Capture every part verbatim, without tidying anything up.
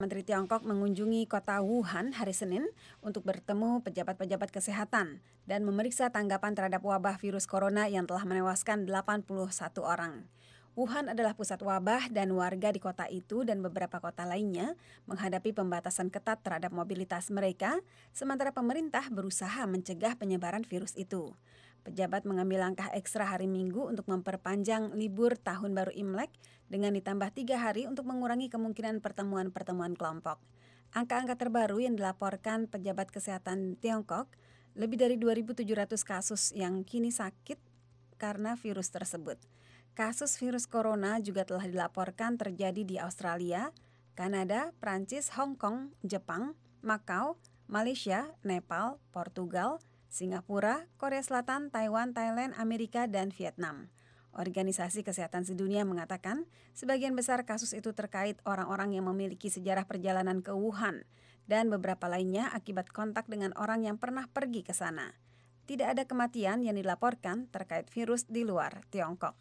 Menteri Tiongkok mengunjungi kota Wuhan hari Senin untuk bertemu pejabat-pejabat kesehatan dan memeriksa tanggapan terhadap wabah virus corona yang telah menewaskan delapan puluh satu orang. Wuhan adalah pusat wabah dan warga di kota itu dan beberapa kota lainnya menghadapi pembatasan ketat terhadap mobilitas mereka, sementara pemerintah berusaha mencegah penyebaran virus itu. Pejabat mengambil langkah ekstra hari Minggu untuk memperpanjang libur Tahun Baru Imlek dengan ditambah tiga hari untuk mengurangi kemungkinan pertemuan-pertemuan kelompok. Angka-angka terbaru yang dilaporkan pejabat kesehatan Tiongkok, lebih dari dua ribu tujuh ratus kasus yang kini sakit karena virus tersebut. Kasus virus corona juga telah dilaporkan terjadi di Australia, Kanada, Prancis, Hong Kong, Jepang, Makau, Malaysia, Nepal, Portugal, Singapura, Korea Selatan, Taiwan, Thailand, Amerika, dan Vietnam. Organisasi Kesehatan Sedunia mengatakan sebagian besar kasus itu terkait orang-orang yang memiliki sejarah perjalanan ke Wuhan dan beberapa lainnya akibat kontak dengan orang yang pernah pergi ke sana. Tidak ada kematian yang dilaporkan terkait virus di luar Tiongkok.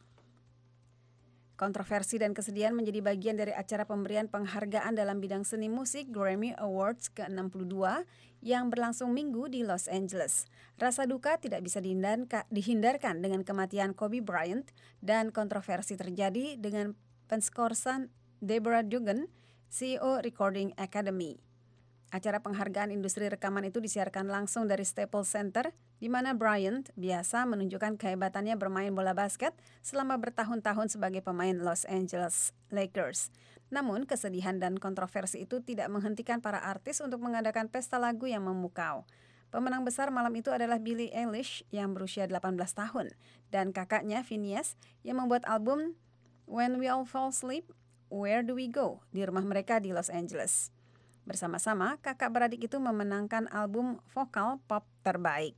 Kontroversi dan kesedihan menjadi bagian dari acara pemberian penghargaan dalam bidang seni musik Grammy Awards ke enam puluh dua yang berlangsung Minggu di Los Angeles. Rasa duka tidak bisa dihindarkan dengan kematian Kobe Bryant dan kontroversi terjadi dengan penskorsan Deborah Dugan, C E O Recording Academy. Acara penghargaan industri rekaman itu disiarkan langsung dari Staples Center, di mana Bryant biasa menunjukkan kehebatannya bermain bola basket selama bertahun-tahun sebagai pemain Los Angeles Lakers. Namun, kesedihan dan kontroversi itu tidak menghentikan para artis untuk mengadakan pesta lagu yang memukau. Pemenang besar malam itu adalah Billie Eilish yang berusia delapan belas tahun, dan kakaknya Finneas yang membuat album When We All Fall Asleep, Where Do We Go di rumah mereka di Los Angeles. Bersama-sama, kakak beradik itu memenangkan album vokal pop terbaik.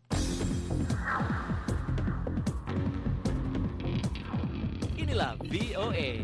Inilah V O A.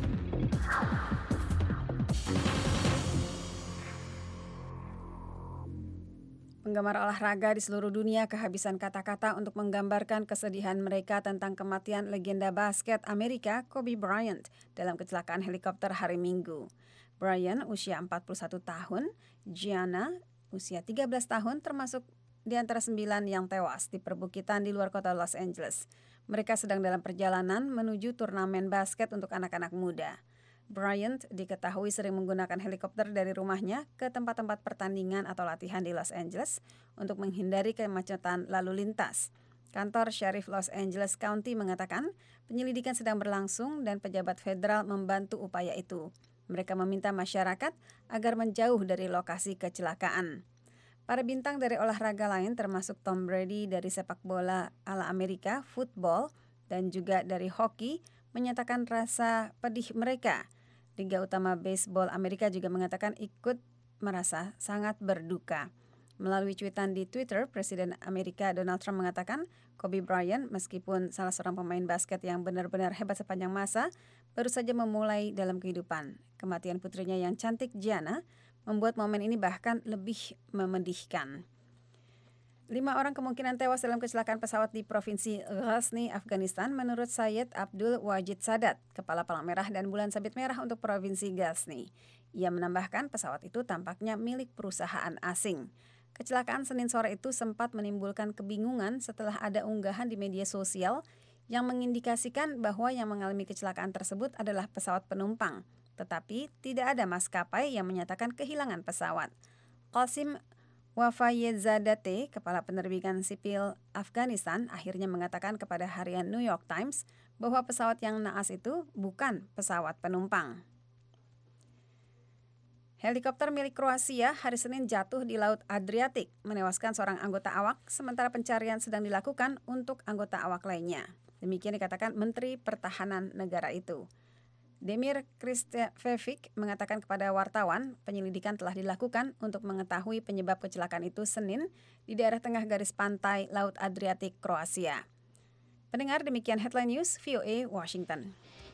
Penggemar olahraga di seluruh dunia kehabisan kata-kata untuk menggambarkan kesedihan mereka tentang kematian legenda basket Amerika Kobe Bryant dalam kecelakaan helikopter hari Minggu. Bryant usia empat puluh satu tahun, Gianna usia tiga belas tahun termasuk di antara sembilan yang tewas di perbukitan di luar kota Los Angeles. Mereka sedang dalam perjalanan menuju turnamen basket untuk anak-anak muda. Bryant diketahui sering menggunakan helikopter dari rumahnya ke tempat-tempat pertandingan atau latihan di Los Angeles untuk menghindari kemacetan lalu lintas. Kantor Sheriff Los Angeles County mengatakan penyelidikan sedang berlangsung dan pejabat federal membantu upaya itu. Mereka meminta masyarakat agar menjauh dari lokasi kecelakaan. Para bintang dari olahraga lain termasuk Tom Brady dari sepak bola ala Amerika, football, dan juga dari hoki menyatakan rasa pedih mereka. Liga Utama Baseball Amerika juga mengatakan ikut merasa sangat berduka. Melalui cuitan di Twitter, Presiden Amerika Donald Trump mengatakan Kobe Bryant meskipun salah seorang pemain basket yang benar-benar hebat sepanjang masa, baru saja memulai dalam kehidupan. Kematian putrinya yang cantik, Gianna, membuat momen ini bahkan lebih memedihkan. Lima orang kemungkinan tewas dalam kecelakaan pesawat di Provinsi Ghazni, Afghanistan, menurut Syed Abdul Wajid Sadat, Kepala Palang Merah dan Bulan Sabit Merah untuk Provinsi Ghazni. Ia menambahkan pesawat itu tampaknya milik perusahaan asing. Kecelakaan Senin sore itu sempat menimbulkan kebingungan setelah ada unggahan di media sosial yang mengindikasikan bahwa yang mengalami kecelakaan tersebut adalah pesawat penumpang, tetapi tidak ada maskapai yang menyatakan kehilangan pesawat. Qasim Wafayezadeh, Kepala Penerbangan Sipil Afghanistan, akhirnya mengatakan kepada harian New York Times bahwa pesawat yang naas itu bukan pesawat penumpang. Helikopter milik Kroasia hari Senin jatuh di Laut Adriatik, menewaskan seorang anggota awak, sementara pencarian sedang dilakukan untuk anggota awak lainnya. Demikian dikatakan Menteri Pertahanan negara itu. Demir Kristejevic mengatakan kepada wartawan, penyelidikan telah dilakukan untuk mengetahui penyebab kecelakaan itu Senin di daerah tengah garis pantai Laut Adriatik, Kroasia. Pendengar, demikian Headline News V O A Washington.